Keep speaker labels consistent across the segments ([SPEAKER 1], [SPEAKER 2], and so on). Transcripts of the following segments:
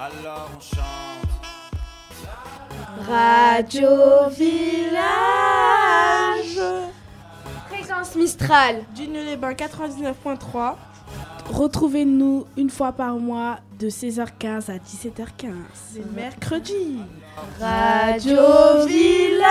[SPEAKER 1] Alors on chante.
[SPEAKER 2] Radio Village. Fréquence Mistral.
[SPEAKER 3] Digne-les-Bains 99.3. Retrouvez-nous une fois par mois de 16h15 à 17h15. C'est mercredi.
[SPEAKER 2] Radio Village.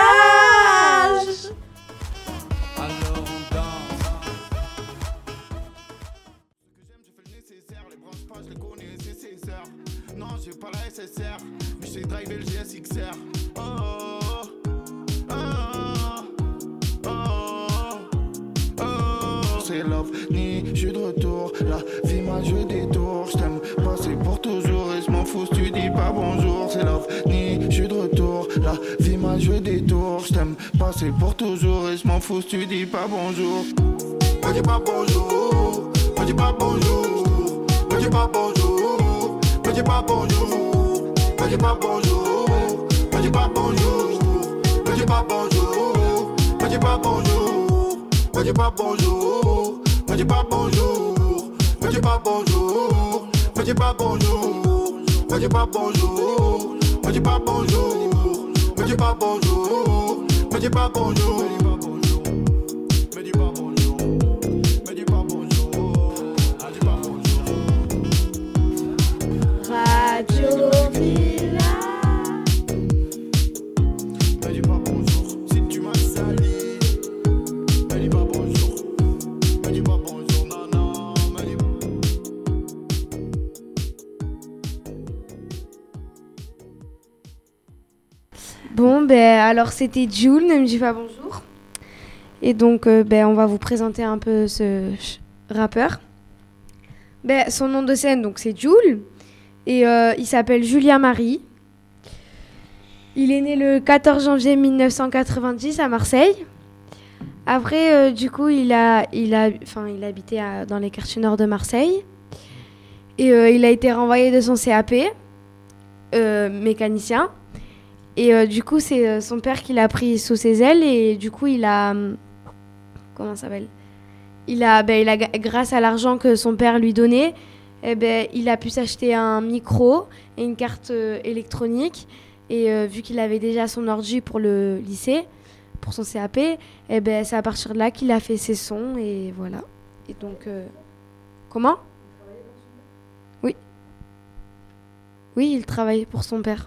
[SPEAKER 1] Alors on danse.
[SPEAKER 4] Ce que j'aime, je fais le nécessaire. Les branches pas, je les connais, c'est ses sœurs. Non, j'ai pas la SSR, mais j'ai drivé le GSXR. Oh, oh, oh, oh, oh. C'est love, ni je suis de retour. La vie m'a joué des tours. Je t'aime passer pour toujours et je m'en fous si tu dis pas bonjour. C'est love, ni je suis de retour. La vie m'a joué des tours. Je t'aime passer pour toujours et je m'en fous si tu dis pas bonjour. Me dis pas bonjour, me dis pas bonjour, me dis pas bonjour, me dis pas bonjour, me dis pas bonjour, me dis pas bonjour, me dis pas bonjour, me dis pas bonjour, me dis pas bonjour, me dis pas bonjour, me dis pas bonjour, me dis pas bonjour, me dis pas bonjour, me dis pas bonjour, me dis pas bonjour, me dis pas bonjour.
[SPEAKER 2] Radio Village.
[SPEAKER 4] Me dis pas bonjour si tu m'as sali. Me dis pas bonjour. Me dis pas bonjour, non, non. Me dis pas.
[SPEAKER 2] Bon, alors c'était Jules, ne me dis pas bonjour. Et donc, on va vous présenter un peu ce rappeur. Son nom de scène, donc c'est Jules. Et il s'appelle Julien Marie. Il est né le 14 janvier 1990 à Marseille. Après, du coup, il habitait dans les quartiers nord de Marseille. Et il a été renvoyé de son CAP, mécanicien. Et du coup, c'est son père qui l'a pris sous ses ailes. Et du coup, il a... comment ça s'appelle ? Grâce à l'argent que son père lui donnait, il a pu s'acheter un micro et une carte électronique. Et vu qu'il avait déjà son ordi pour le lycée, pour son CAP, c'est à partir de là qu'il a fait ses sons. Et voilà. Et donc... Comment ? Oui. Oui, il travaillait pour son père.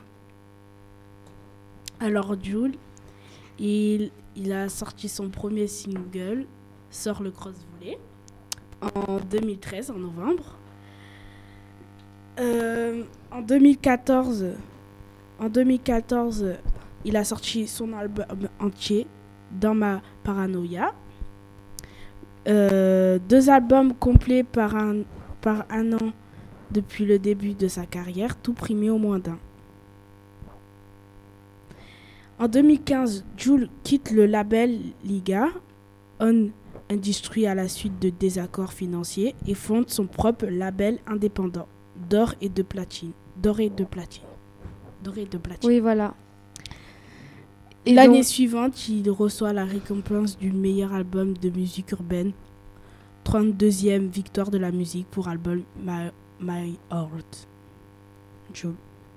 [SPEAKER 3] Alors Jules, il a sorti son premier single, Sors le cross volet, en 2013, en novembre. En 2014, il a sorti son album entier, Dans ma paranoïa. 2 albums complets par un an depuis le début de sa carrière, tout primé au moins d'un. En 2015, Jules quitte le label Liga On Industrie à la suite de désaccords financiers et fonde son propre label indépendant, D'or et de platine.
[SPEAKER 2] Oui, voilà. Et
[SPEAKER 3] L'année
[SPEAKER 2] donc-
[SPEAKER 3] suivante, il reçoit la récompense du meilleur album de musique urbaine, 32e victoire de la musique pour album My Heart. Jules.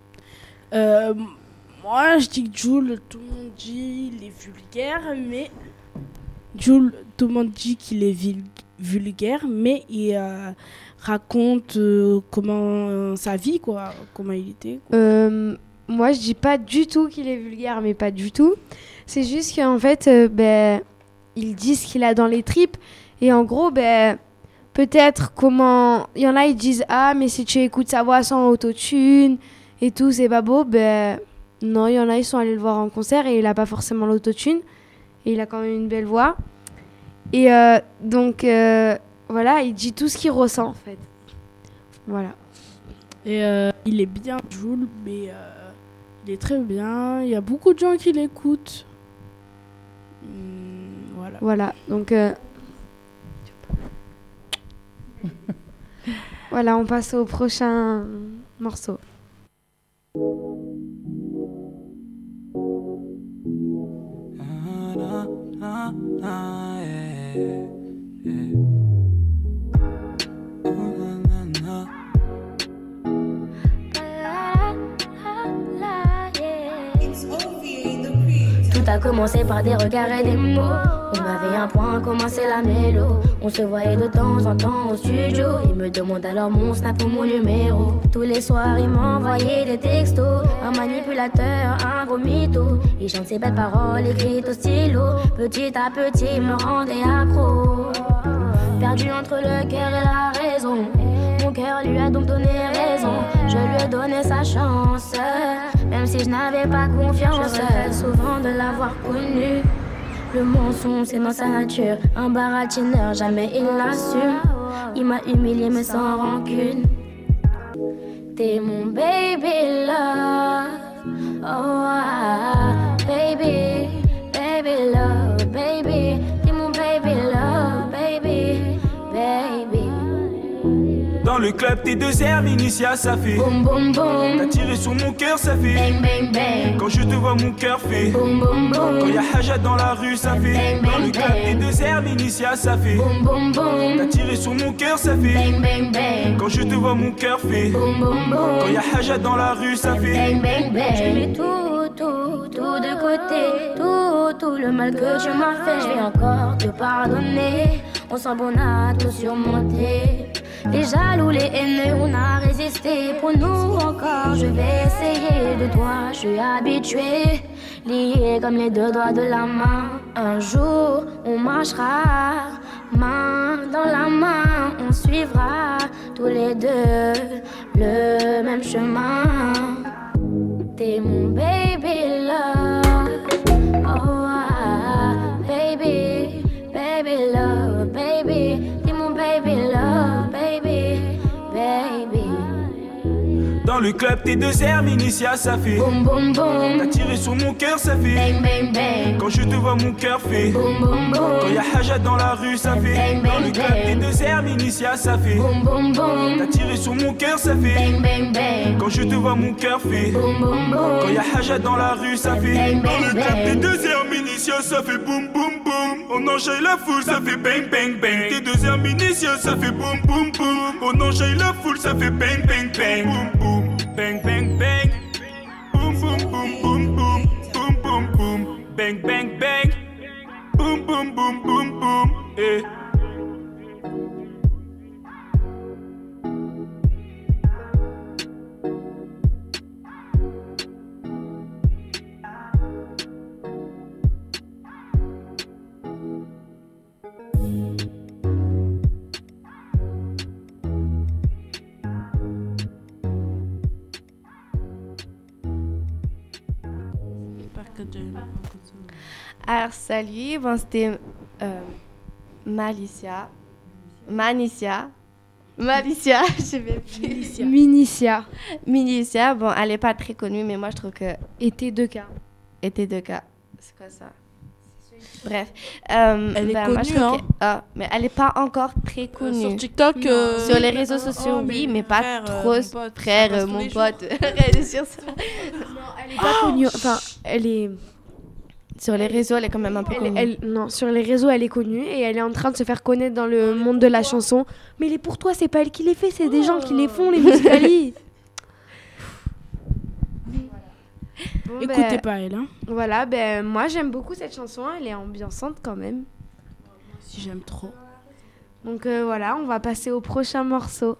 [SPEAKER 3] Moi, je dis que Jules, tout le monde dit qu'il est vulgaire, mais Jules, tout le monde dit qu'il est vulgaire, mais il raconte comment sa vie, quoi, comment il était.
[SPEAKER 2] Moi, je dis pas du tout qu'il est vulgaire, mais pas du tout. C'est juste qu'en fait, il dit ce qu'il a dans les tripes. Et en gros, peut-être comment... Il y en a, ils disent « Ah, mais si tu écoutes sa voix sans autotune et tout, c'est pas beau. » Non, il y en a, ils sont allés le voir en concert et il a pas forcément l'autotune. Et il a quand même une belle voix. Et donc, voilà, il dit tout ce qu'il ressent, en fait. Voilà.
[SPEAKER 3] Et il est bien, Jules, mais il est très bien. Il y a beaucoup de gens qui l'écoutent. Voilà.
[SPEAKER 2] Voilà, donc... voilà, on passe au prochain morceau.
[SPEAKER 5] a commencé par des regards et des mots. On avait un point commun, c'est la mélo. On se voyait de temps en temps au studio. Il me demande alors mon snap ou mon numéro. Tous les soirs il m'envoyait des textos. Un manipulateur, un gros mytho. Il chante ses belles paroles écrites au stylo. Petit à petit il me rendait accro. Perdu entre le cœur et la raison. Mon cœur lui a donc donné raison. Je lui ai donné sa chance, même si je n'avais pas confiance. Je regrette souvent de l'avoir connu. Le mensonge c'est dans sa nature. Un baratineur, jamais il l'assume. Il m'a humilié mais sans rancune. T'es mon baby love. Oh ah, baby, baby love, baby. T'es mon baby love, baby, baby.
[SPEAKER 6] Dans le club, tes deux herbes initiales, ça fait
[SPEAKER 5] boum boum boum.
[SPEAKER 6] T'as tiré sur mon cœur, ça fait
[SPEAKER 5] bang bang bang.
[SPEAKER 6] Quand je te vois, mon cœur fait
[SPEAKER 5] boum boum boum.
[SPEAKER 6] Quand y'a Haja dans la rue, ça fait
[SPEAKER 5] bang, bang,
[SPEAKER 6] dans le club, tes deux herbes initiales, ça fait
[SPEAKER 5] boum boum boum.
[SPEAKER 6] T'as tiré sur mon cœur, ça fait
[SPEAKER 5] bang bang bang.
[SPEAKER 6] Quand je te vois, mon cœur fait
[SPEAKER 5] boum boum boum.
[SPEAKER 6] Quand y'a Haja dans la rue, ça fait
[SPEAKER 5] bang bang bang. J'ai mis tout de côté, tout le mal que tu m'as fait. Je vais encore te pardonner. On sent bon à tout surmonter. Les jaloux, les haineux, on a résisté. Pour nous encore, je vais essayer. De toi, je suis habituée. Liés comme les deux doigts de la main. Un jour, on marchera main dans la main. On suivra tous les deux le même chemin. T'es mon baby love. Oh ah, baby, baby love, baby. T'es mon baby love, baby, baby.
[SPEAKER 6] Dans le club, tes deux herbes initiales, ça fait
[SPEAKER 5] boum boum boum.
[SPEAKER 6] T'as tiré sur mon cœur, ça fait
[SPEAKER 5] bang bang bang.
[SPEAKER 6] Quand je te vois, mon cœur fait
[SPEAKER 5] boum boum boum.
[SPEAKER 6] Quand y'a Haja dans la rue, ça fait
[SPEAKER 5] bang,
[SPEAKER 6] dans le
[SPEAKER 5] bang,
[SPEAKER 6] club, tes
[SPEAKER 5] bang.
[SPEAKER 6] deux herbes initiales, ça fait
[SPEAKER 5] boum boum boum.
[SPEAKER 6] T'as tiré sur mon cœur, ça fait
[SPEAKER 5] bang bang bang.
[SPEAKER 6] Quand je te vois, mon cœur fait
[SPEAKER 5] boum boum boum.
[SPEAKER 6] Quand y'a Haja dans la rue, ça fait
[SPEAKER 5] bang,
[SPEAKER 6] dans le
[SPEAKER 5] bang,
[SPEAKER 6] club, tes
[SPEAKER 5] bang.
[SPEAKER 6] deux herbes initiales, ça fait boum boum boum. On enchaîne la foule, ça fait bang bang bang. Tes deux herbes initiales, ça fait boum boum boum. On enchaîne la foule, ça fait bang bang bang. Boum boum, bang bang bang. Boum boum boum boum boum. Boum boum boum. Bang bang bang. Boum boum boum boum boum. Eh.
[SPEAKER 2] Alors salut, bon c'était Malicia, je sais même plus. Minicia, bon elle est pas très connue mais moi je trouve que
[SPEAKER 3] Été 2K.
[SPEAKER 2] c'est quoi ça? Bref,
[SPEAKER 7] Elle est
[SPEAKER 2] moi, je
[SPEAKER 7] connue,
[SPEAKER 2] trouve
[SPEAKER 7] hein.
[SPEAKER 2] mais elle est pas encore très connue.
[SPEAKER 7] Sur TikTok,
[SPEAKER 2] Sur les réseaux sociaux, oui, mais pas
[SPEAKER 7] frère,
[SPEAKER 2] trop.
[SPEAKER 7] mon pote, ça
[SPEAKER 2] Frère,
[SPEAKER 7] passe tous
[SPEAKER 2] mon
[SPEAKER 7] les
[SPEAKER 2] pote, elle est sur ça.
[SPEAKER 3] Elle est pas connue. Enfin, elle est.
[SPEAKER 2] Sur les réseaux, elle est quand même un peu connue.
[SPEAKER 3] Non, sur les réseaux, elle est connue et elle est en train de se faire connaître dans le monde de la chanson. Mais les pour toi, c'est pas elle qui les fait, c'est des gens qui les font, les Musicali.
[SPEAKER 2] Bon,
[SPEAKER 3] Écoutez pas elle, hein.
[SPEAKER 2] Voilà, moi j'aime beaucoup cette chanson, elle est ambiançante quand même.
[SPEAKER 3] Si j'aime trop.
[SPEAKER 2] Donc voilà, on va passer au prochain morceau.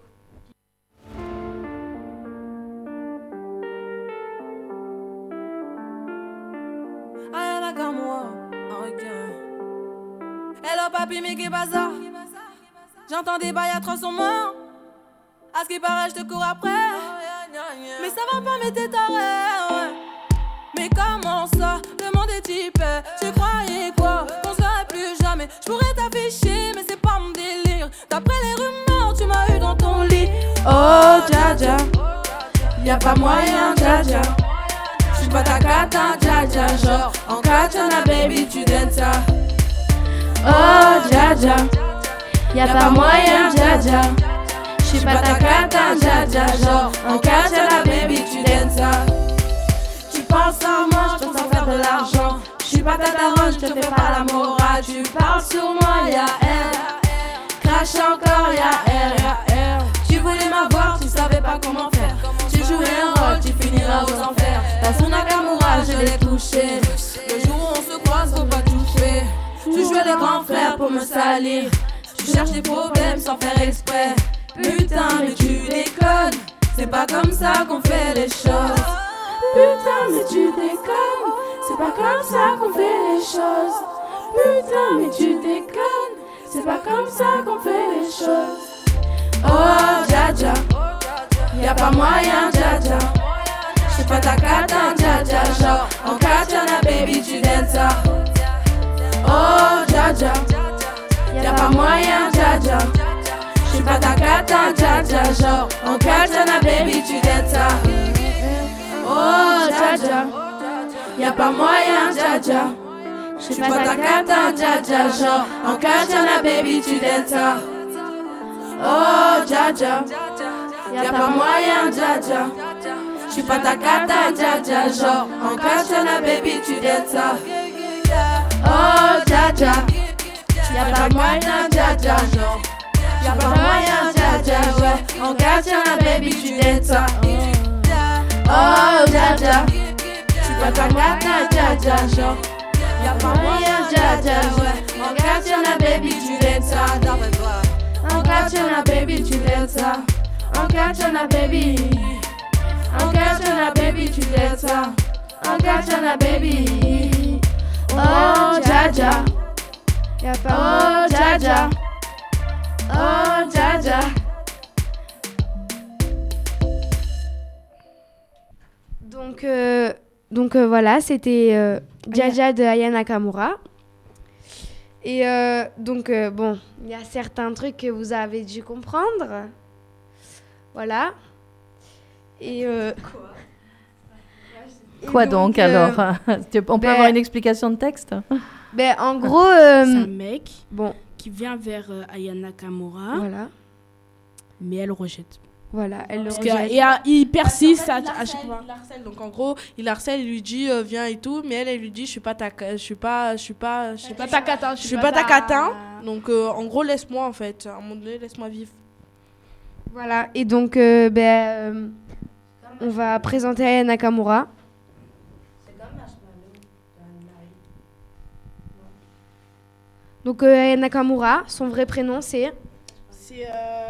[SPEAKER 8] Hello papi, mais qu'est bazar? J'entends des bails à 300 morts. À ce qui paraît, je te cours après. Mais ça va pas, mais t'es taré, ouais. Mais comment ça, le monde est typé? Tu croyais quoi? Qu'on se verrait plus jamais. Je pourrais t'afficher, mais c'est pas mon délire. D'après les rumeurs, tu m'as eu dans ton lit. Oh, dja dja, y'a pas moyen, dja dja. J'suis pas ta cata, dja dja. Genre, en katana, baby, tu donnes ça. Oh, dja dja, y'a pas moyen, dja dja. J'suis pas ta cata, dja dja. Genre, en katana, baby, tu donnes ça. Tu penses à moi, j'pense à faire de l'argent. J'suis pas ta daronne, j'te fais pas la morale. Tu parles sur moi, y'a R. Crache encore, y'a R. Tu voulais m'avoir, tu savais pas comment faire. Tu jouais un rôle, tu finiras aux enfers. Ta son Nakamura, je l'ai touché. Le jour où on les grands frères pour me salir. Tu cherches des problèmes sans faire exprès. Putain mais tu déconnes, c'est pas comme ça qu'on fait les choses. Putain mais tu déconnes, c'est pas comme ça qu'on fait les choses. Putain mais tu déconnes, c'est pas comme ça qu'on fait les choses. Oh dja dja, y'a pas moyen dja dja. J'suis pas ta cata dja dja, genre en katana baby tu danses ça. Oh dja dja, y'a pas moyen dja dja. J'suis pas ta cata dja dja, genre en katana baby tu danses ça. Oh dja dja, y'a pas moyen dja dja. J'suis pas ta cata dja dja, genre en katana baby tu danses ça. Oh dja dja, y'a pas moyen dja dja. J'suis pas ta cata dja dja, genre en katana baby tu danses ça. Oh dja dja, y'a pas moyen dja dja, genre y'a pas moyen dja dja, ouais. En katana baby tu danses ça. Oh dja dja, j'suis pas ta cata dja dja, genre y'a pas moyen dja dja, ouais. En katana baby tu danses ça. En katana baby tu danses ça. En katana baby. En katana baby tu danses ça. En katana baby. Oh dja dja,
[SPEAKER 2] Y'a pas
[SPEAKER 8] oh dja dja, oh dja dja.
[SPEAKER 2] Donc voilà, c'était Dja Dja de Aya Nakamura. Et bon, il y a certains trucs que vous avez dû comprendre. Voilà. Et
[SPEAKER 7] Quoi donc alors On peut avoir une explication de texte?
[SPEAKER 2] En gros,
[SPEAKER 3] C'est un mec
[SPEAKER 2] bon,
[SPEAKER 3] qui vient vers Aya Nakamura,
[SPEAKER 2] voilà,
[SPEAKER 3] mais elle rejette.
[SPEAKER 2] voilà, elle le
[SPEAKER 3] Parce
[SPEAKER 2] rejette.
[SPEAKER 3] qu'il persiste à
[SPEAKER 9] Il
[SPEAKER 3] chaque fois.
[SPEAKER 9] harcèle, donc en gros, il harcèle, il lui dit viens et tout, mais elle lui dit je suis pas ta catin. Donc en gros laisse-moi en fait, à un moment donné laisse-moi vivre.
[SPEAKER 2] Voilà, et donc on va présenter Aya Nakamura. Donc Aya Nakamura, son vrai prénom c'est
[SPEAKER 3] C'est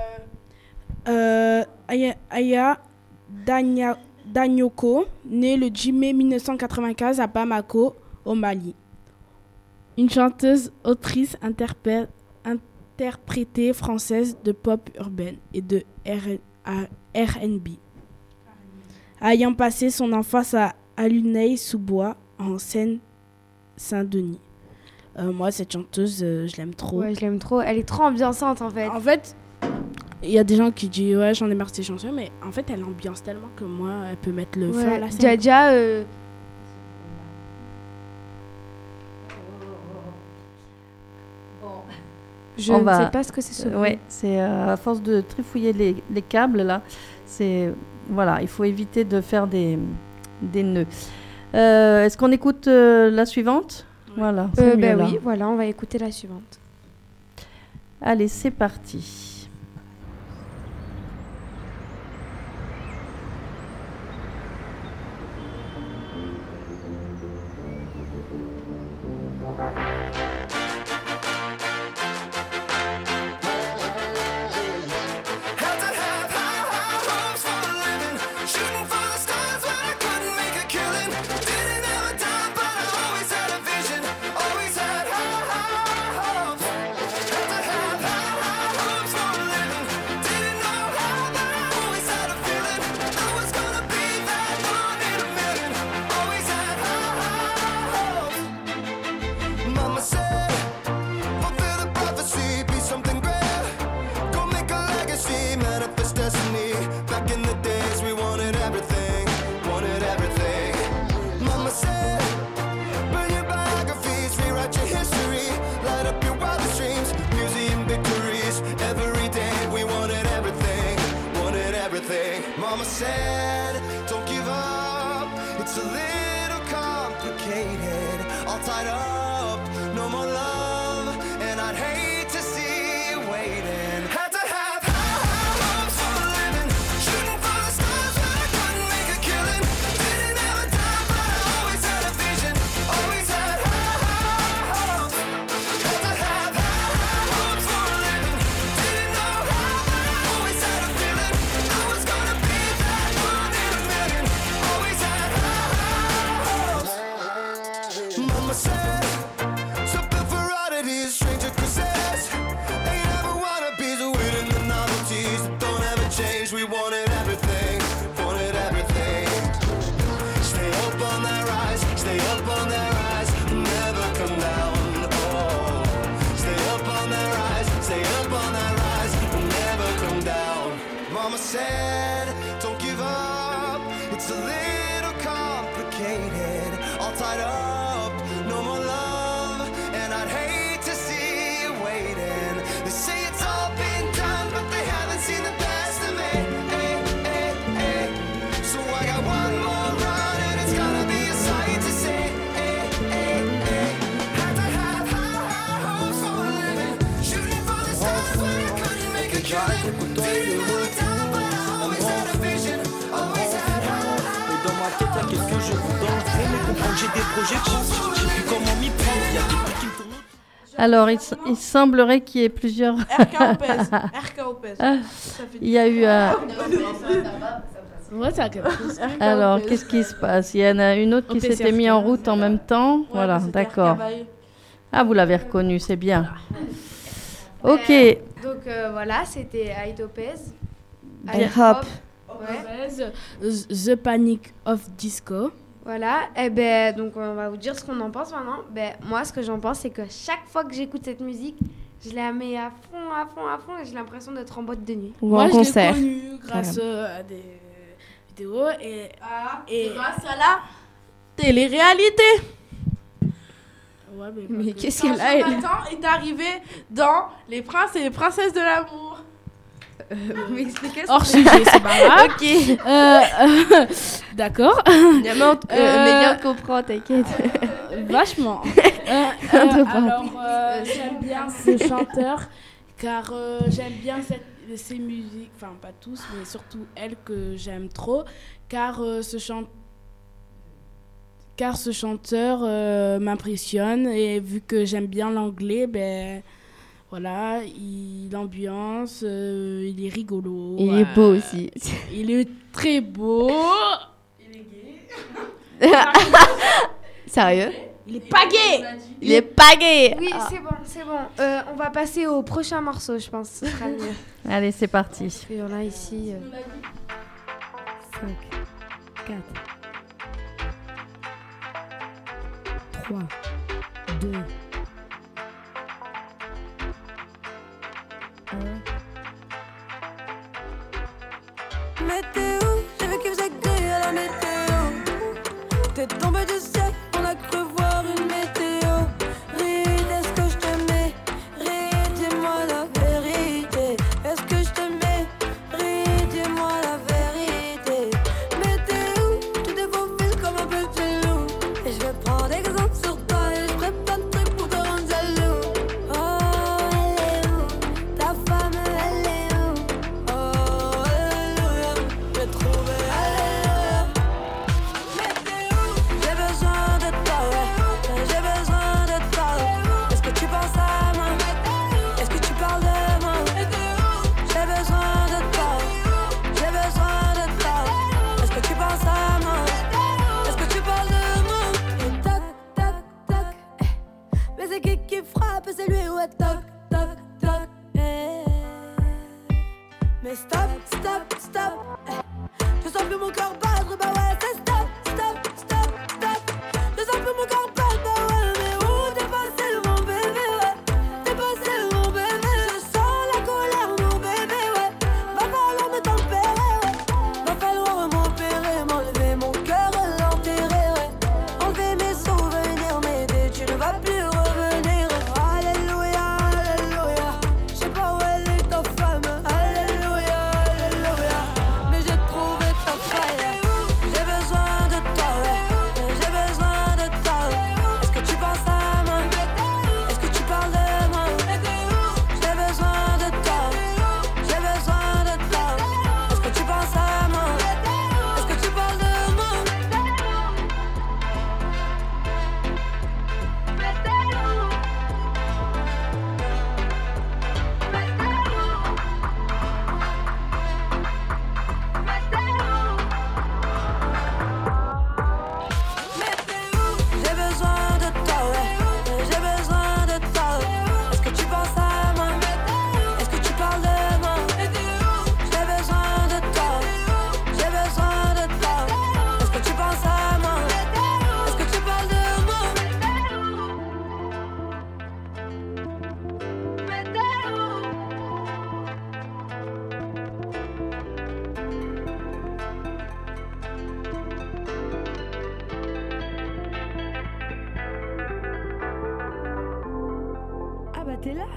[SPEAKER 3] Aya Danyoko, née le 10 mai 1995 à Bamako, au Mali. Une chanteuse, autrice, interprétée française de pop urbaine et de R&B. Ayant passé son enfance à Aulnay-sous-Bois, en Seine-Saint-Denis. Moi, cette chanteuse, je l'aime trop.
[SPEAKER 2] Ouais, je l'aime trop. Elle est trop ambiançante en fait.
[SPEAKER 3] En fait, il y a des gens qui disent ouais, j'en ai marre de ces chansons, mais en fait, elle ambiance tellement que moi, elle peut mettre le feu à la scène.
[SPEAKER 2] Dja Dja, je
[SPEAKER 7] On
[SPEAKER 2] ne
[SPEAKER 7] va-
[SPEAKER 2] sais pas ce que c'est ce
[SPEAKER 7] Ouais, c'est à force de trifouiller les câbles là, c'est voilà, il faut éviter de faire des nœuds. Est-ce qu'on écoute la suivante? Voilà. c'est mieux, là.
[SPEAKER 2] oui, voilà, on va écouter la suivante.
[SPEAKER 7] Allez, c'est parti.
[SPEAKER 4] Mama said, fulfill the prophecy, be something great. Go make a legacy, manifest destiny. Back in the days, we wanted everything, wanted everything. Mama said, burn your biographies, rewrite your history, light up your wildest dreams, museum victories. Every day, we wanted everything, wanted everything. Mama said, don't give up, it's a little complicated, all tied up, no more love, and I'd hate to see you waiting. Had to have high hopes for a living, shooting for the stars when I couldn't make a killing. Didn't have a time, but I always had a vision, always had high hopes. Had to
[SPEAKER 10] It's a little complicated, all tied up, no more love, and I'd hate to see you waiting. They say it's all been done, but they haven't seen the best of me. So I got one more run, and it's gonna be a sight to see. Had to have high hopes for a living, shooting for the stars when I couldn't make a killing. Didn't know the time, but I always had a vision, always had high.
[SPEAKER 11] Et dans ma tête, y'a quelques jeux dans le fond, mais comprendre, j'ai des projections, je sais plus comment m'y prendre, y'a des trucs qui me tournent.
[SPEAKER 7] Alors, il semblerait qu'il y ait plusieurs...
[SPEAKER 9] RK Opez.
[SPEAKER 7] Il y a eu...
[SPEAKER 3] Ouais, ça a quelque chose.
[SPEAKER 7] Alors, qu'est-ce qui se passe? Il y en a une autre qui s'était mise en route en même temps. Voilà, d'accord. Ah, vous l'avez reconnu, c'est bien. Ok.
[SPEAKER 2] Donc voilà, c'était High Opez.
[SPEAKER 3] Hip-hop.
[SPEAKER 2] Ouais.
[SPEAKER 3] The Panic of Disco.
[SPEAKER 2] Voilà, et ben donc on va vous dire ce qu'on en pense maintenant. Ben moi ce que j'en pense c'est que chaque fois que j'écoute cette musique, je la mets à fond et j'ai l'impression d'être en boîte de nuit.
[SPEAKER 3] Ou en concert. Moi je l'ai connue grâce à des vidéos et grâce à la télé-réalité. Ouais,
[SPEAKER 2] mais qu'est-ce qu'elle a elle
[SPEAKER 3] est arrivé dans Les Princes et les Princesses de l'amour. Hors sujet, c'est pas grave.
[SPEAKER 2] Ok.
[SPEAKER 3] D'accord.
[SPEAKER 2] Mais on comprend, t'inquiète.
[SPEAKER 3] Vachement. Alors, j'aime bien ce chanteur car j'aime bien ces musiques, enfin pas tous, mais surtout elle que j'aime trop, car ce chanteur m'impressionne et vu que j'aime bien l'anglais, ben voilà, l'ambiance, il est rigolo.
[SPEAKER 2] Il est beau aussi.
[SPEAKER 3] Il est très beau. Il est gay.
[SPEAKER 2] Sérieux?
[SPEAKER 3] Il est pas gay.
[SPEAKER 2] Il est pas gay. Oui, c'est bon. On va passer au prochain morceau, je pense. Ce sera mieux.
[SPEAKER 7] Allez, c'est parti.
[SPEAKER 2] Parce qu'il y en a ici.
[SPEAKER 3] 5, 4, 3, 2,
[SPEAKER 8] Météo, j'ai vu qu'il faisait gris à la météo. T'es tombé du ciel, on a cru voir une météo. Ride, est-ce que je t'aimais? Ride, dis-moi la vérité. Est-ce que je t'aimais? Ride, dis-moi la vérité. Météo, tu défaufiles comme un petit loup. Et je vais prendre exemple sur toi et je ferai plein de trucs pour te rendre jaloux. Oh, elle est où? Ta femme, elle est où? Oh, alléluia, j'ai trouvé alléluia. Météo, j'ai besoin de toi, ouais. J'ai besoin de toi. Est-ce que tu penses à moi? Est-ce que tu parles de moi? J'ai besoin de toi. J'ai besoin de toi. Est-ce que tu penses à moi? Est-ce que tu parles de moi? Et toc, toc, toc. Mais c'est qui frappe? C'est lui, ouais. Toc, toc, toc. Mais stop, stop, stop. Je sens plus mon corps battre, bah ouais, c'est stop, stop, stop, stop. Je sens plus mon corps battre, bah ouais, mais où t'es passé mon bébé, ouais. T'es passé mon bébé. Je sens la colère, mon bébé, ouais. Va falloir me tempérer, ouais. Va falloir m'opérer, m'enlever mon cœur, l'enterrer, ouais. Enlever mes souvenirs, m'aider, tu ne vas plus revenir. Alléluia, alléluia. Je sais pas où elle est ta femme. Alléluia, alléluia. Mais j'ai trouvé ta faille.
[SPEAKER 12] t'es là.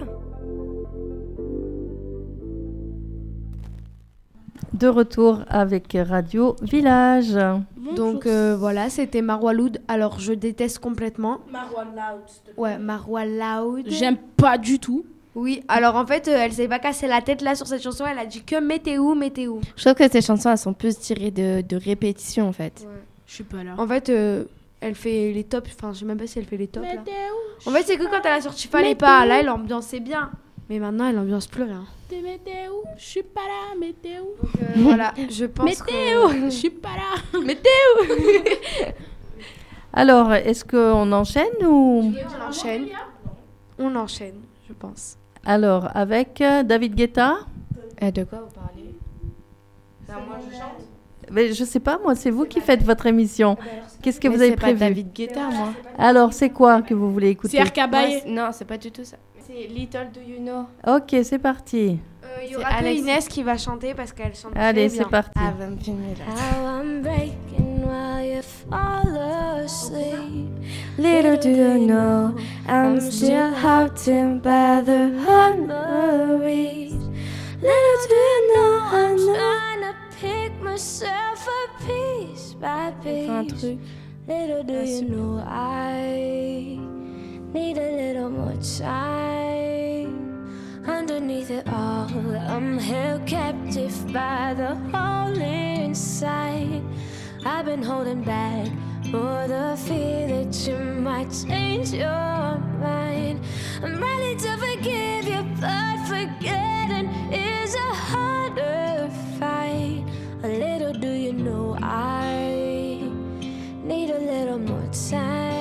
[SPEAKER 7] De retour avec Radio Village.
[SPEAKER 2] Donc voilà, c'était Marwa Loud. Alors je déteste complètement.
[SPEAKER 3] Marwa Loud.
[SPEAKER 2] Ouais, Marwa Loud.
[SPEAKER 3] J'aime pas du tout.
[SPEAKER 2] Oui, alors en fait, elle s'est pas cassé la tête là sur cette chanson. Elle a dit que météo.
[SPEAKER 12] Je trouve que ces chansons, elles sont plus tirées de répétitions en fait.
[SPEAKER 2] Ouais.
[SPEAKER 3] Je suis pas là.
[SPEAKER 2] En fait, elle fait les tops. Enfin, je sais même pas si elle fait les tops. Là. En fait, c'est que quand elle a sorti Fallait pas. Là, elle ambiançait bien. Mais maintenant, elle ambiance plus rien.
[SPEAKER 3] Météo, je suis pas là, météo.
[SPEAKER 2] Donc, voilà, je pense
[SPEAKER 3] météo, je suis pas là, météo.
[SPEAKER 7] Alors, est-ce qu'on enchaîne ou...
[SPEAKER 2] On enchaîne, je pense.
[SPEAKER 7] Alors, avec David Guetta.
[SPEAKER 12] De quoi vous parlez?
[SPEAKER 7] Moi, je chante. Mais je sais pas, moi, c'est vous qui faites votre émission. Qu'est-ce que vous avez prévu?
[SPEAKER 12] C'est pas David Guetta, moi.
[SPEAKER 7] Alors, c'est quoi que vous voulez écouter?
[SPEAKER 3] C'est RKB.
[SPEAKER 12] Non, c'est pas du tout ça. C'est Little Do You Know.
[SPEAKER 7] Ok, c'est parti.
[SPEAKER 2] Il y aura que Inès qui va chanter parce qu'elle chante
[SPEAKER 7] Allez,
[SPEAKER 2] très bien.
[SPEAKER 7] c'est parti.
[SPEAKER 12] Ah, va me filmer là.
[SPEAKER 5] How I'm breaking while you fall asleep. Little do you know, I'm still haunted by the memories. Little do you know, I'm trying to pick myself up piece by piece. Little do you know, I need a little more time. Underneath it all, I'm held captive by the hole inside. I've been holding back for the fear that you might change your mind. I'm ready to forgive you, but forgetting is a harder fight. A little do you know, I need a little more time.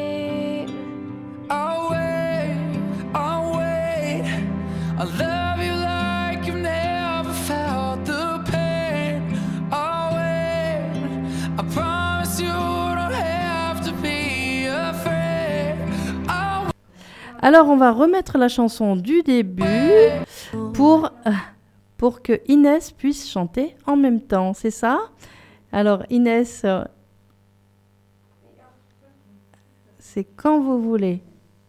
[SPEAKER 1] I love you like you've never felt the pain. I'll wait. I promise you don't have to be afraid.
[SPEAKER 7] Alors, on va remettre la chanson du début pour que Inès puisse chanter en même temps, c'est ça? Alors, Inès, c'est quand vous voulez.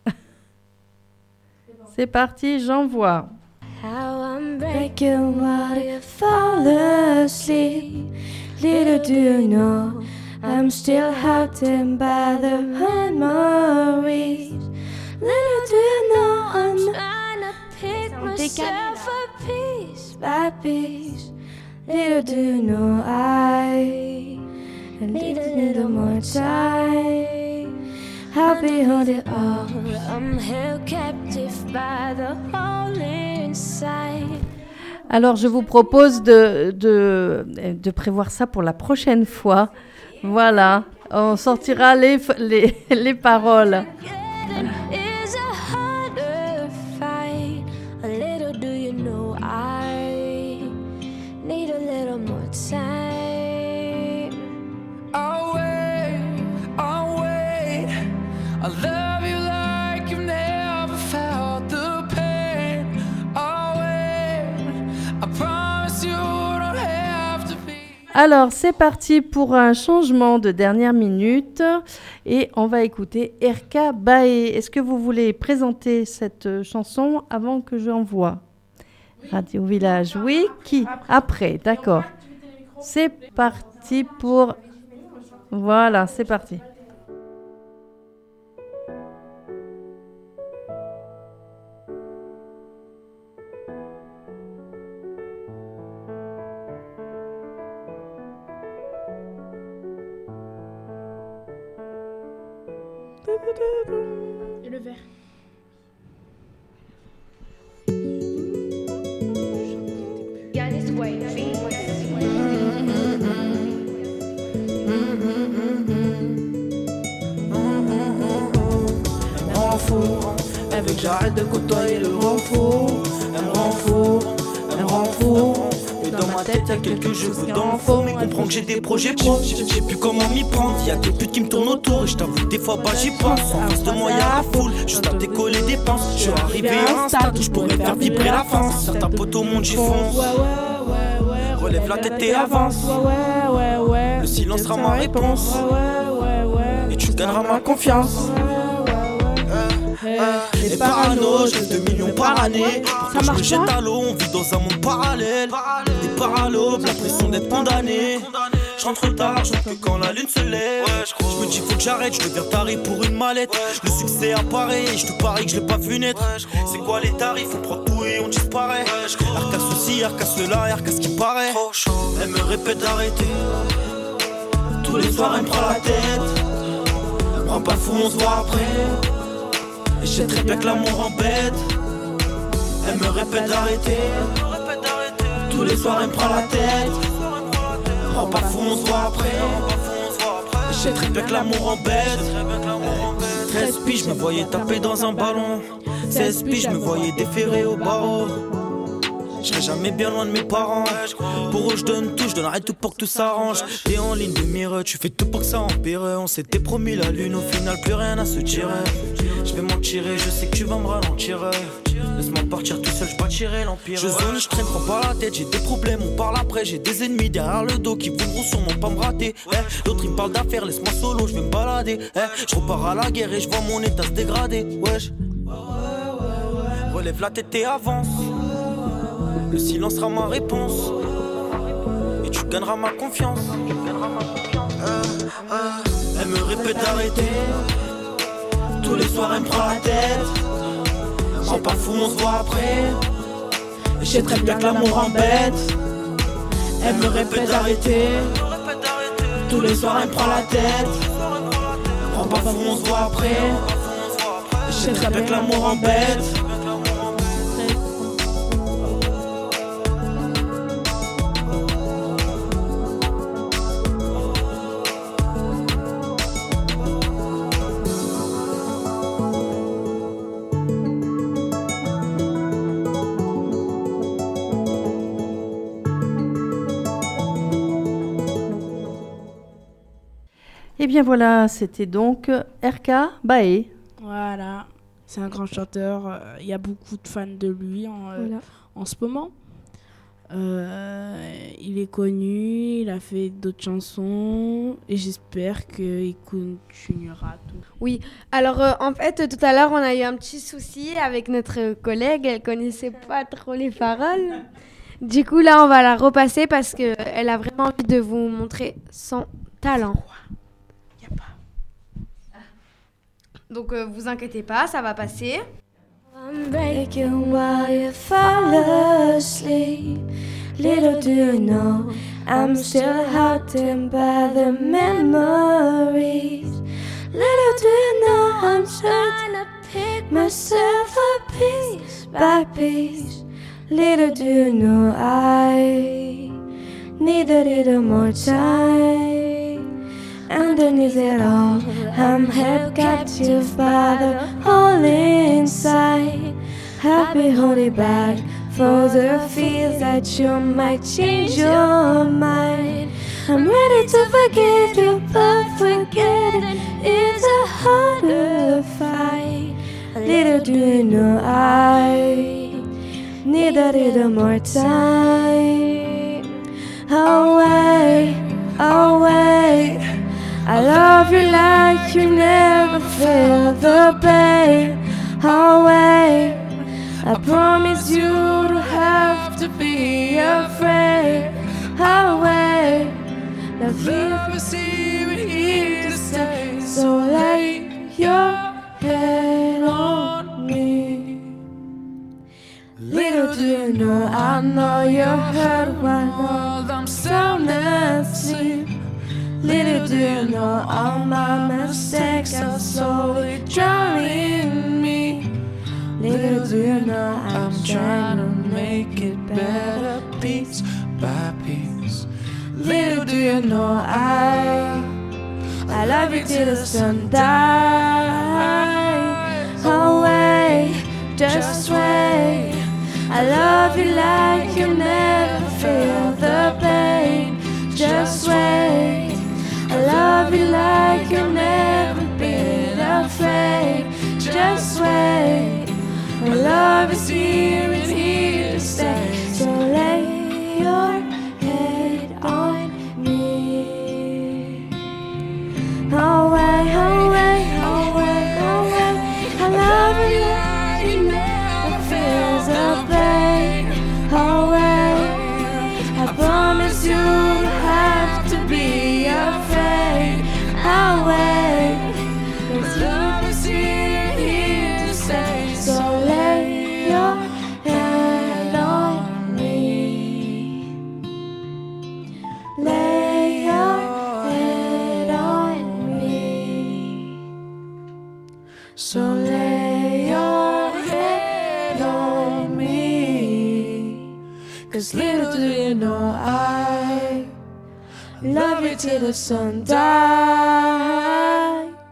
[SPEAKER 7] C'est parti, j'envoie.
[SPEAKER 5] How I'm breaking while you fall asleep. Little do you know, I'm still haunted by the memories. Little do you know, I'm trying to pick myself up piece by piece. Little do you know, I need a little more time. I'll be holding all. I'm held captive by the hole inside.
[SPEAKER 7] Alors, je vous propose de prévoir ça pour la prochaine fois. Voilà, on sortira les paroles.
[SPEAKER 5] Is a harder fight. A little do you know, I need a little more time.
[SPEAKER 1] I love you like you've never felt the pain. I'll wait. I promise you don't have to be.
[SPEAKER 7] Alors, c'est parti pour un changement de dernière minute et on va écouter Erka Bae. Est-ce que vous voulez présenter cette chanson avant que j'envoie? Radio Village, oui. Qui? Après, d'accord. C'est parti pour... Voilà, c'est parti.
[SPEAKER 3] Et le verre.
[SPEAKER 11] Elle me rend fou, elle veut que j'arrête de côtoyer le grand fou. Elle me rend fou, elle me rend fou. Et dans ma tête y'a quelques jeux d'infos. Mais comprends que j'ai des projets pro, je sais plus comment m'y prendre. Y'a des putes qui me tournent autour et je t'avoue des fois bah j'y pense. En face de moi y'a la foule, juste à décoller des pinces. Je suis arrivé à un stade où je pourrais faire vibrer la France. Certains potos montent j'y fonce. Relève la tête et avance. Le silence sera ma réponse. Et tu gagneras ma confiance. Et parano, je reste 2 millions par année.
[SPEAKER 3] Ça
[SPEAKER 11] Je me
[SPEAKER 3] marche
[SPEAKER 11] jette
[SPEAKER 3] pas.
[SPEAKER 11] à l'eau, on vit dans un monde parallèle. Des paralobes, l'impression d'être condamné. Je rentre tard, je rentre que quand la lune se lève. Je me dis faut que j'arrête, je deviens taré pour une mallette. Le succès apparaît, et je te parie que je l'ai pas vu naître. C'est quoi les tarifs, on prend tout et on disparaît. Arca ceci, arca cela, arca ce qui paraît. Elle me répète d'arrêter. Tous les soirs elle me prend la tête. Elle me rend pas fou, on se voit après. Et je sais très bien que l'amour embête. Elle me répète d'arrêter. Tous les soirs elle me prend la tête. Elle me rend pas fou, on se voit après. Et je sais très bien que l'amour embête. 13 piges, je me voyais taper dans un ballon. 16 piges, je me voyais déférer au barreau. Je serai jamais bien loin de mes parents. Pour eux je donne tout, je donnerai tout pour que tout s'arrange. T'es en ligne de mire, tu fais tout pour que ça empire. On s'était promis la lune, au final plus rien à se tirer. Je vais m'en tirer, je sais que tu vas me ralentir. Laisse-moi partir tout seul, je bâtirai l'empire. Je zone, je traîne, prends pas la tête. J'ai des problèmes, on parle après. J'ai des ennemis derrière le dos qui voudront sûrement pas me rater. D'autres ils me parlent d'affaires, laisse-moi solo, je vais me balader. Je repars à la guerre et je vois mon état se dégrader. Wesh. Relève la tête et avance. Le silence sera ma réponse. Et tu gagneras ma confiance. Elle me répète d'arrêter. Tous les soirs elle me prend la tête. Elle me rend pas fou, on se voit après. Et je sais très bien que l'amour embête. Elle me répète d'arrêter. Tous les soirs elle me prend la tête. Elle me rend pas fou, on se voit après. Et je sais très bien que l'amour embête.
[SPEAKER 7] Et bien voilà, c'était donc RK Bae.
[SPEAKER 3] Voilà, c'est un grand chanteur. Il y a beaucoup de fans de lui en ce moment. Il est connu, il a fait d'autres chansons et j'espère qu'il continuera tout.
[SPEAKER 2] Oui, alors en fait, tout à l'heure, on a eu un petit souci avec notre collègue. Elle connaissait pas trop les paroles. Du coup, là, on va la repasser parce qu'elle a vraiment envie de vous montrer son talent. Donc, vous inquiétez pas, ça va passer.
[SPEAKER 5] I'm breaking while you fall asleep. Little do you know, I'm still haunted by the memories. Little do you know, I'm trying to pick myself up piece by piece. Little do you know, I need a little more time. Underneath it all, I'm held captive by the hole inside. Happy holding back for the fears that you might change your mind. I'm ready to forgive you, but forgetting is a harder fight. Little do you know, I need a little more time. Oh wait, oh wait, I love you like you never felt the pain. Oh wait, I promise you don't have to be afraid. Oh wait, love is here to stay. So lay your head on me. Little do you know, I know you're hurt while I'm sound asleep. Little do you know, all my mistakes are slowly drowning me. Little do you know, I'm trying to make it better piece by piece. Little do you know, I love you till the sun dies. Oh wait, just wait, I love you like you never feel the pain. Just wait, I love you like you've never been afraid. Just wait, my love is here to stay. So lay your head on me. Oh wait, oh wait, oh wait, oh wait, I love
[SPEAKER 1] 'Cause little do you know I love you till the sun dies.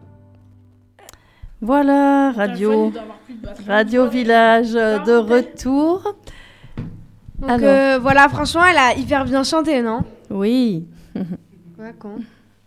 [SPEAKER 7] Voilà, Radio Village de retour.
[SPEAKER 2] Donc voilà, franchement, elle a hyper bien chanté, non?
[SPEAKER 7] Oui.
[SPEAKER 2] Ouais, con.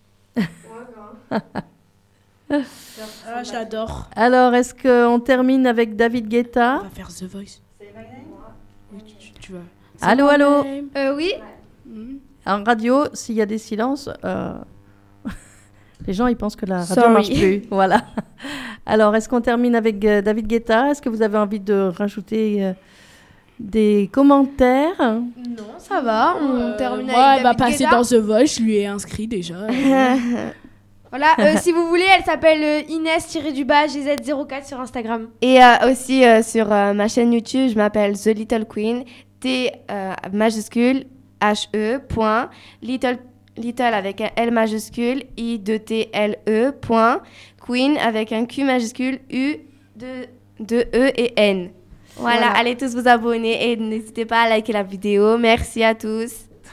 [SPEAKER 3] Ah, j'adore.
[SPEAKER 7] Alors, est-ce qu'on termine avec David Guetta?
[SPEAKER 3] On va faire The Voice. Oui, tu vas.
[SPEAKER 7] Allô, allô.
[SPEAKER 2] Oui.
[SPEAKER 7] En radio, s'il y a des silences, les gens ils pensent que la radio ne marche plus. Voilà. Alors, est-ce qu'on termine avec David Guetta? Est-ce que vous avez envie de rajouter des commentaires?
[SPEAKER 2] Non, ça va. On termine
[SPEAKER 3] Moi,
[SPEAKER 2] avec
[SPEAKER 3] elle va
[SPEAKER 2] David
[SPEAKER 3] passer
[SPEAKER 2] Guetta.
[SPEAKER 3] dans The Voice. Je lui ai inscrit déjà.
[SPEAKER 2] Voilà, si vous voulez, elle s'appelle Inès-GZ04 sur Instagram.
[SPEAKER 12] Et aussi sur ma chaîne YouTube, je m'appelle The Little Queen, T majuscule HE point Little avec un L majuscule I-2-T-L-E point Queen avec un Q majuscule U de E et N. Voilà, allez tous vous abonner et n'hésitez pas à liker la vidéo. Merci à tous.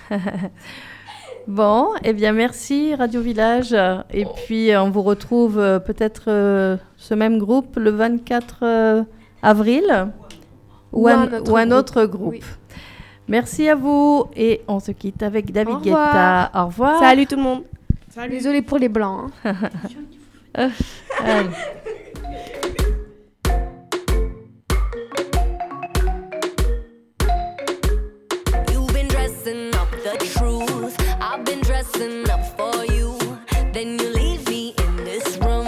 [SPEAKER 7] Bon, eh bien merci Radio Village. Et puis on vous retrouve peut-être ce même groupe le 24 avril ou un autre groupe. Oui. Merci à vous et on se quitte avec David Guetta. Au revoir.
[SPEAKER 12] Salut tout le monde.
[SPEAKER 2] Salut. Désolée pour les blancs. Hein.
[SPEAKER 13] You've been dressing up the truth. I've been dressing up for you. Then you leave me in this room.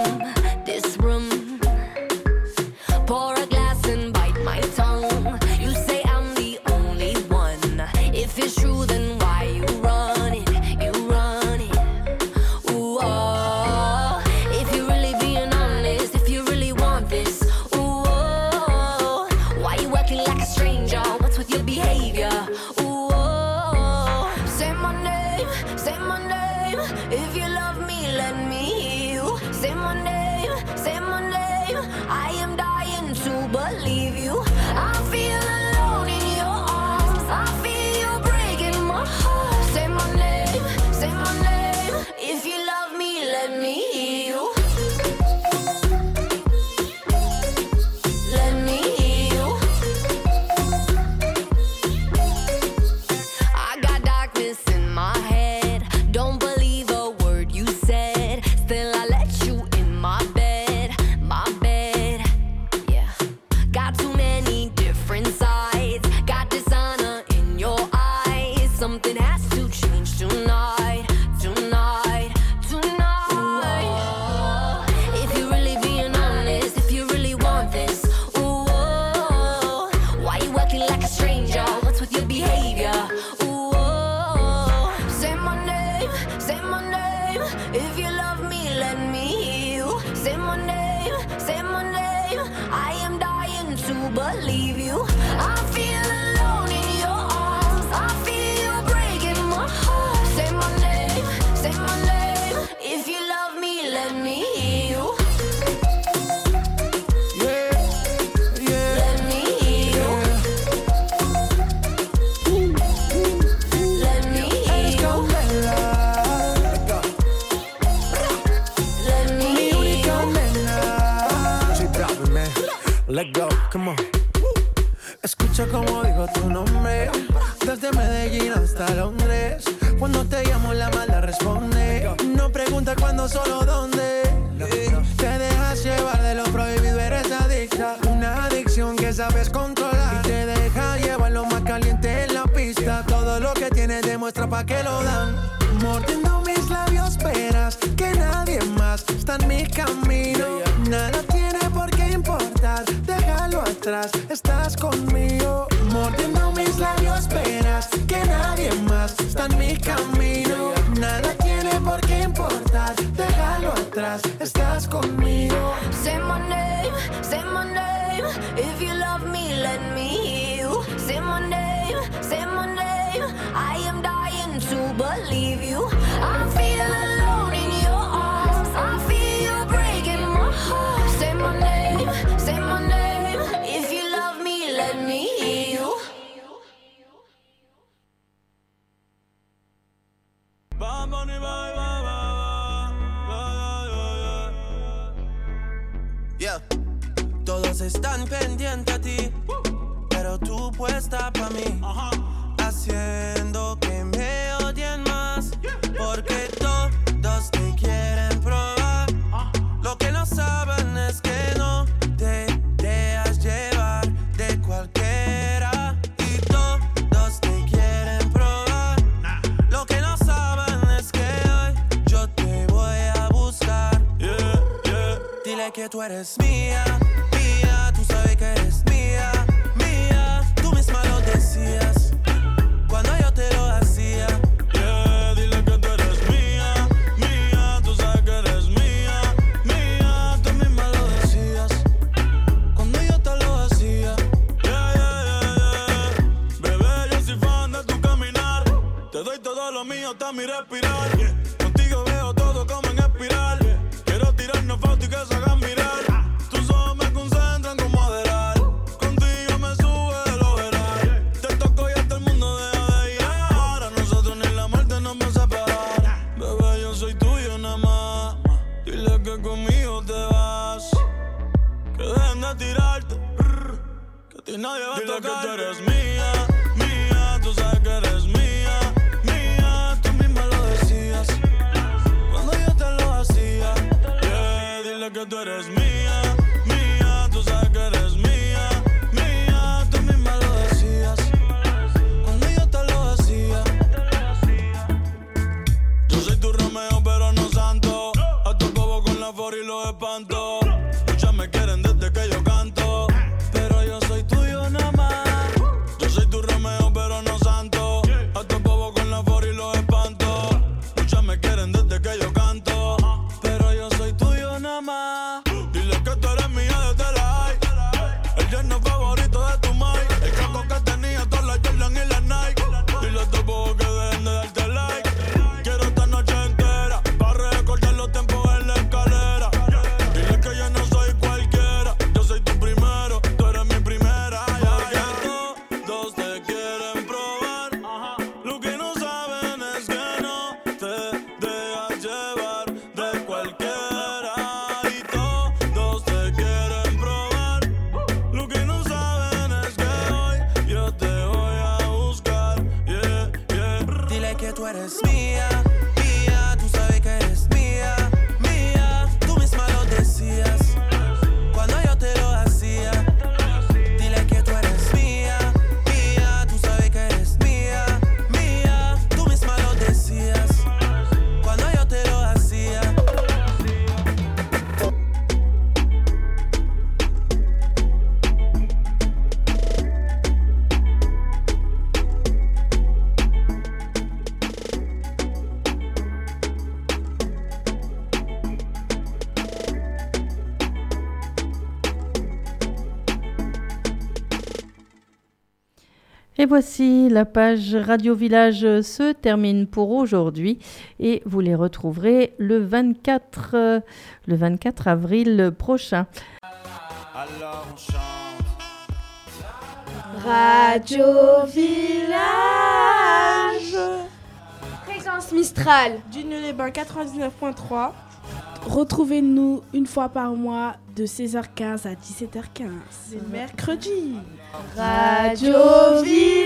[SPEAKER 13] Pour a glass and bite my tongue. You say I'm the only one. If it's true, then why you run it? Ooh, oh. If you're really being honest, if you really want this, ooh, oh. Why you acting like a stranger? What's with your behavior? Ooh, oh. Say my name, if you love me, let me hear you. Say my name, I am dying to believe you. I feel alone in your arms, I feel you breaking my heart. Say my name, if you love me, let me hear you. Let me hear you. I got darkness in my head, don't believe a word you said. Still I let you in my bed, yeah. Got too many different sides, got dishonor in your eyes. Something has to change tonight. Ooh, if you're really being honest, if you really want this, ooh, why you acting like a stranger? What's with your behavior? Ooh, say my name, if you love me, let me hear you. Say my name, I am dying to believe you. I feel alone in your arms, I feel you breaking my heart. Say my name, if you love me, let me hear you. Let me hear you. Let me hear you. Let me hear you.
[SPEAKER 10] Let go, come on. Escucha como digo tu nombre, desde Medellín hasta Londres. Cuando te llamo la mala responde. No pregunta cuándo, solo dónde. Te dejas llevar de lo prohibido, eres adicta. Una adicción que sabes controlar. Y te deja llevar lo más caliente en la pista. Todo lo que tienes demuestra pa' que lo dan. Mordiendo mis labios, verás que nadie más está en mi camino. Nada tiene por qué importar, déjalo atrás, estás conmigo. Mordiendo mis labios, verás que nadie más está en mi camino. Nada tiene por qué importar, déjalo atrás, estás conmigo.
[SPEAKER 13] Say my name, if you love me, let me hear you. Say my name, I am dying to believe you. I feel alone in your arms, I feel you breaking my heart. Say my name, if you love me, let me hear you.
[SPEAKER 14] todos están pendientes a ti, pero tú puesta pa' mí, haciendo que me odien más, porque todos te quieren probar. Lo que no saben es que no te dejas llevar de cualquiera, y todos te quieren probar. Lo que no saben es que hoy yo te voy a buscar. Dile que tú eres mía, mía, tú sabes que eres mía, mía. Tú misma lo decías cuando yo te lo hacía. Dile que tú eres mía, mía, tú sabes que eres mía, mía. Tú misma lo decías cuando yo te lo hacía. Bebé, yo soy fan de tu caminar. Te doy todo lo mío hasta mi respirar. Contigo veo todo como en espiral. Quiero tirarnos fotos y que se hagan mirar. Tus ojos me concentran como adelar. Contigo me sube el overall. Te toco y hasta el mundo deja de llegar. A nosotros ni la muerte nos va a separar. Bebé, yo soy tuyo nada más. Dile que conmigo te vas. Que dejen de tirarte. Que a ti nadie va a tocar. Dile que tú eres mía, mía. Tú sabes que eres mía, mía. Tú misma lo decías cuando yo te lo hacía. Dile que tú eres mía, mía. Tú sabes que eres mía, mía. Tú misma lo decías cuando yo te lo hacía. Yo soy tu Romeo pero no santo. A tu bobo con la for y los espanto. Muchas me quieren desde que yo canto, pero yo soy tuyo nada más. Yo soy tu Romeo pero no santo. A tu bobo con la for y los espanto. Muchas me quieren desde que yo canto, pero yo soy tuyo nada más. Dile que tú eres mía desde la high. El yerno favorito de tu mai. El caco que tenía todas las Jordan y las Nike. Dile a tu bobo que dejen de darte like. Quiero esta noche entera para recordar los tiempos en la escalera. Dile que yo no soy cualquiera. Yo soy tu primero, tú eres mi primera. Porque todos te quieren probar. Lo que no saben es que no te dejas llevar de cualquiera. Y todos te quieren probar. Lo que no saben es que hoy yo te voy a buscar. Dile que tú eres mía, mía. Tú sabes que eres mía, mía. Tú misma lo decías cuando yo te lo hacía. Dile que tú eres mía, mía. Tú sabes que eres mía, mía. Tú misma lo decías cuando yo te lo hacía.
[SPEAKER 7] Et voici, la page Radio Village se termine pour aujourd'hui et vous les retrouverez le 24 avril prochain.
[SPEAKER 4] Alors on chante.
[SPEAKER 2] Radio Village. Fréquence Mistral.
[SPEAKER 3] Digne-les-Bains 99.3. Retrouvez-nous une fois par mois de 16h15 à 17h15. C'est mercredi.
[SPEAKER 2] Radio Village.